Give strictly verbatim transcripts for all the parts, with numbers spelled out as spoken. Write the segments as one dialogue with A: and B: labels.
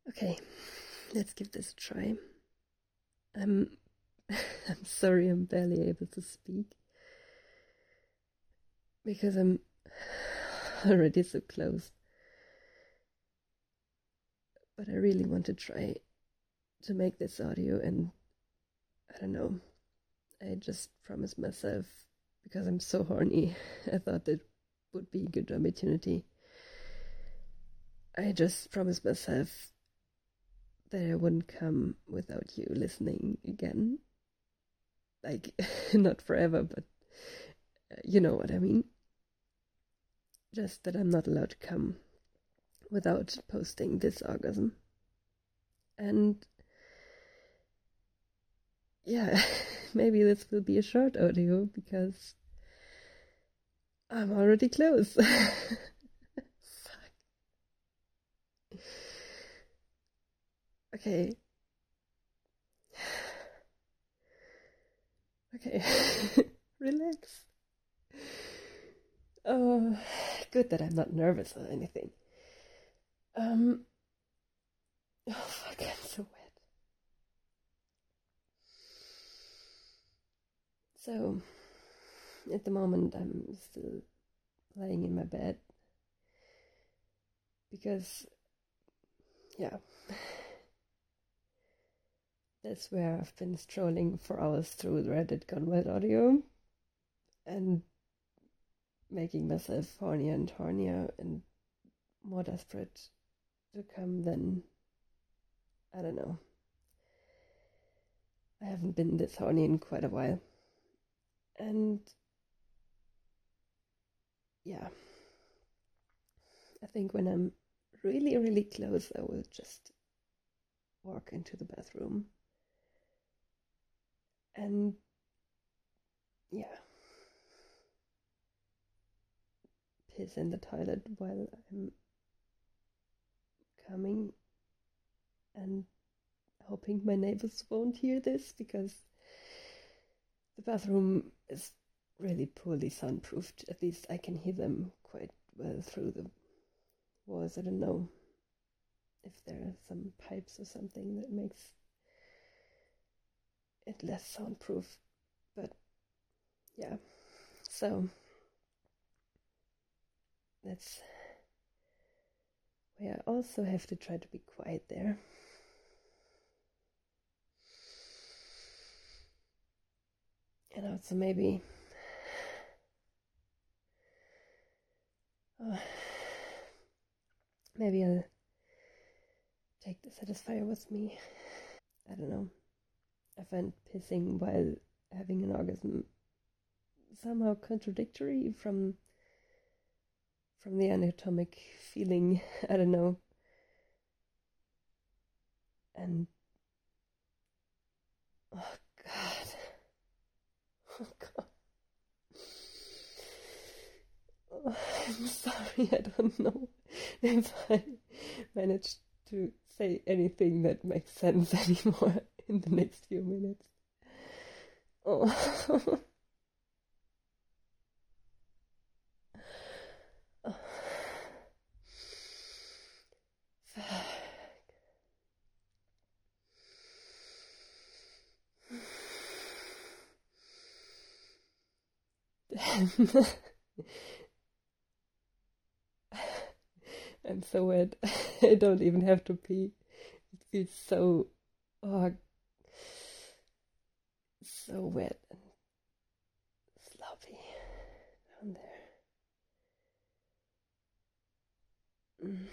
A: Okay, let's give this a try. I'm I'm sorry I'm barely able to speak because I'm already so close. But I really want to try to make this audio, and I don't know. I just promised myself, because I'm so horny, I thought it would be a good opportunity. I just promised myself that I wouldn't come without you listening again. Like, not forever, but uh, you know what I mean. Just that I'm not allowed to come without posting this orgasm. And yeah, maybe this will be a short audio because I'm already close. Fuck. Okay. Okay. Relax. Oh, good that I'm not nervous or anything. Um. Oh, fuck, I'm so wet. So, at the moment, I'm still laying in my bed because, yeah, that's where I've been strolling for hours through Reddit Gone Wild Audio and making myself hornier and hornier and more desperate to come than, I don't know. I haven't been this horny in quite a while. And yeah, I think when I'm really, really close, I will just walk into the bathroom and yeah, piss in the toilet while I'm coming and hoping my neighbors won't hear this because the bathroom is really poorly soundproofed. At least I can hear them quite well through the walls. I don't know if there are some pipes or something that makes it less soundproof, but yeah. So that's why I also have to try to be quiet there. And also maybe uh, maybe I'll take the Satisfier with me. I don't know. I find pissing while having an orgasm somehow contradictory from from the anatomic feeling. I don't know. And oh god. Oh god. Oh, I'm sorry, I don't know if I managed to say anything that makes sense anymore in the next few minutes. Oh. Oh. I'm so wet. I don't even have to pee. It feels so, oh, so wet and sloppy down there. Mm.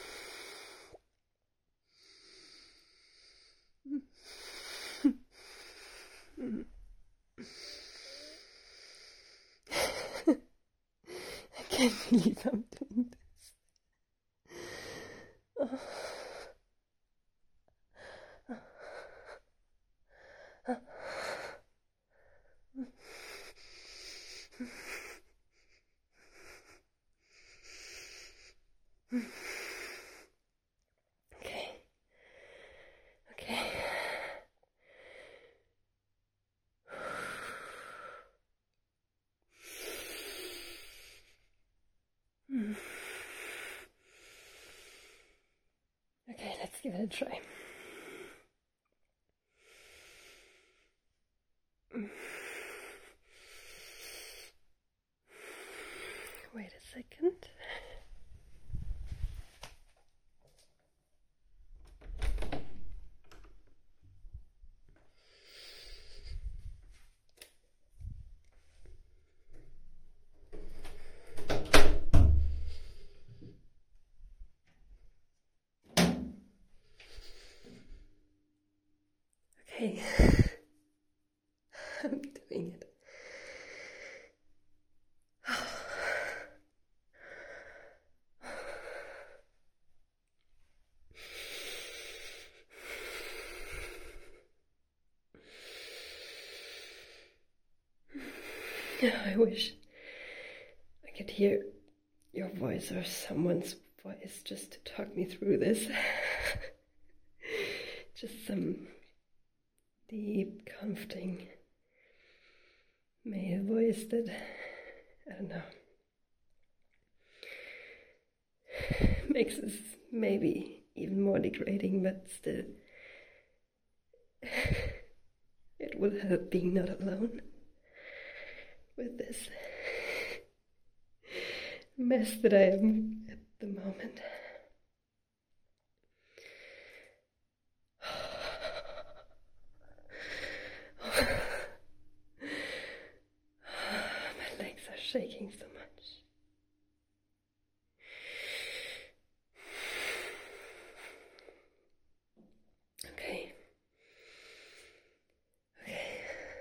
A: I can't believe I'm doing this. Oh. Okay. Okay. give it a try. Wait a second. Okay, I'm doing it. I wish I could hear your voice or someone's voice just to talk me through this. Just some deep, comforting male voice that, I don't know, makes us maybe even more degrading, but still, it will help being not alone with this mess that I am at the moment. My legs are shaking so much. Okay. Okay.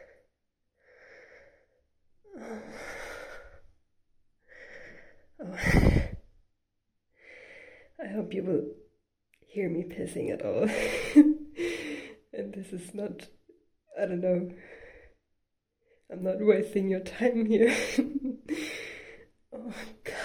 A: Oh. Oh. I hope you will hear me pissing at all. And this is not, I don't know, I'm not wasting your time here. Oh God.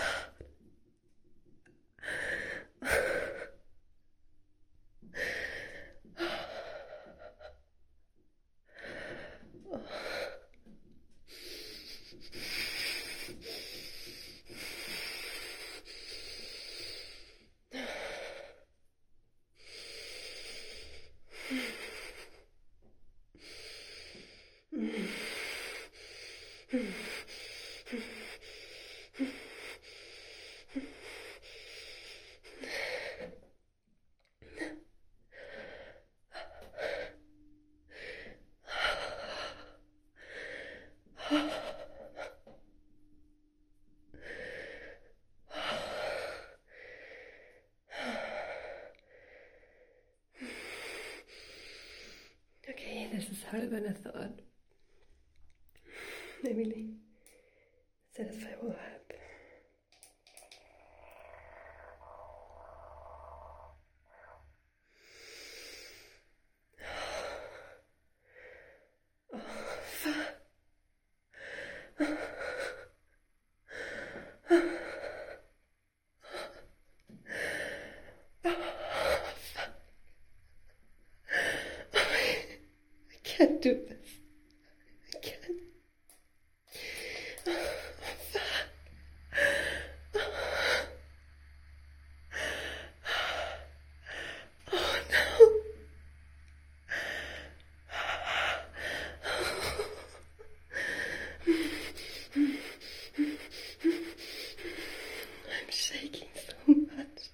A: Okay, this is harder than I thought. I really satisfy will help. Oh, fuck. I can't do this. I can't. Oh no. I'm shaking so much.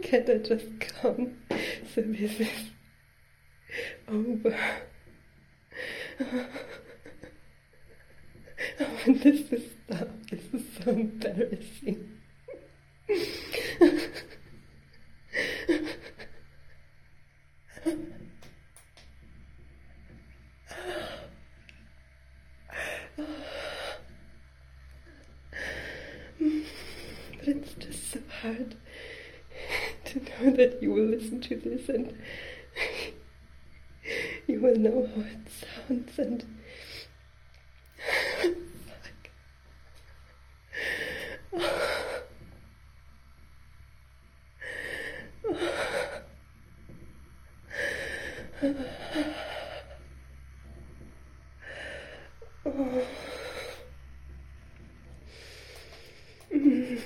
A: Can I just come so this is over? Oh, this is stop. This is so embarrassing. But it's just so hard to know that you will listen to this and you will know how it sounds and fuck. Oh. Mm.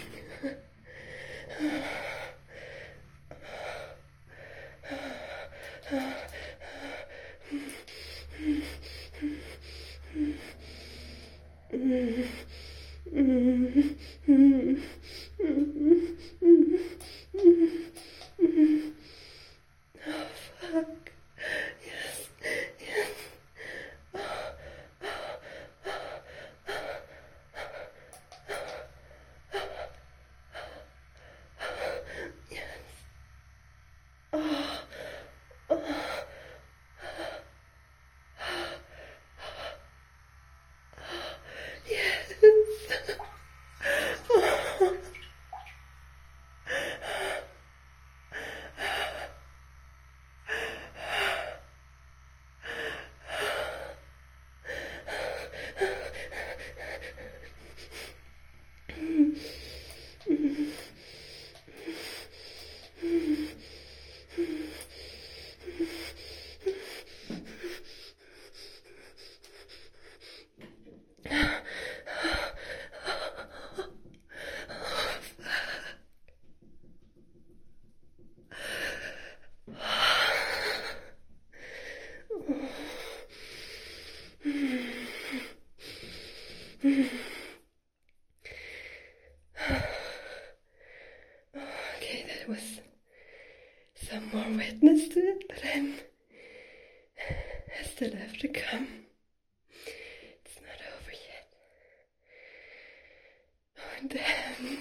A: Oh, fuck. Yes, yes. Yes. Oh, oh. Yes. Oh. Okay, that was some more wetness to it, but I'm I still have to come. It's not over yet. Oh damn.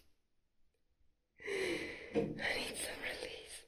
A: I need some release.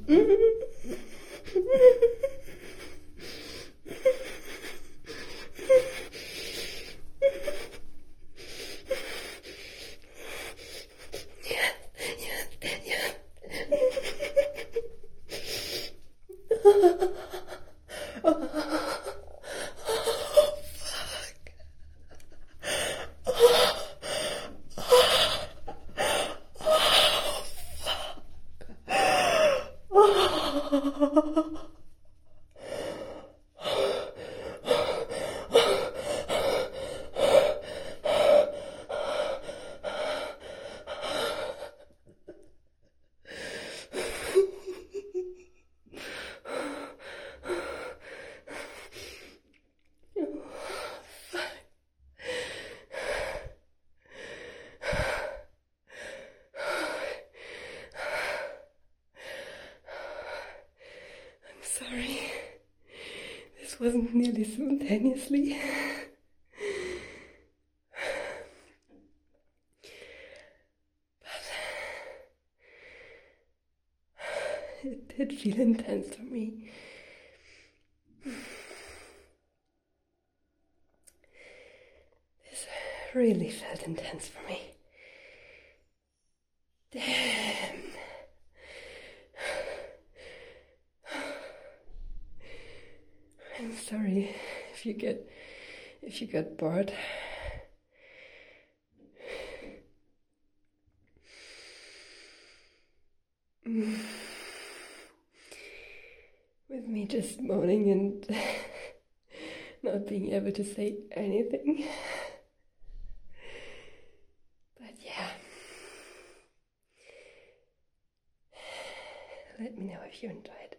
A: Sorry, this wasn't nearly simultaneously. But it did feel intense for me. This really felt intense for me. Damn. I'm sorry if you get if you get bored. Mm. With me just moaning and not being able to say anything. But yeah. Let me know if you enjoyed.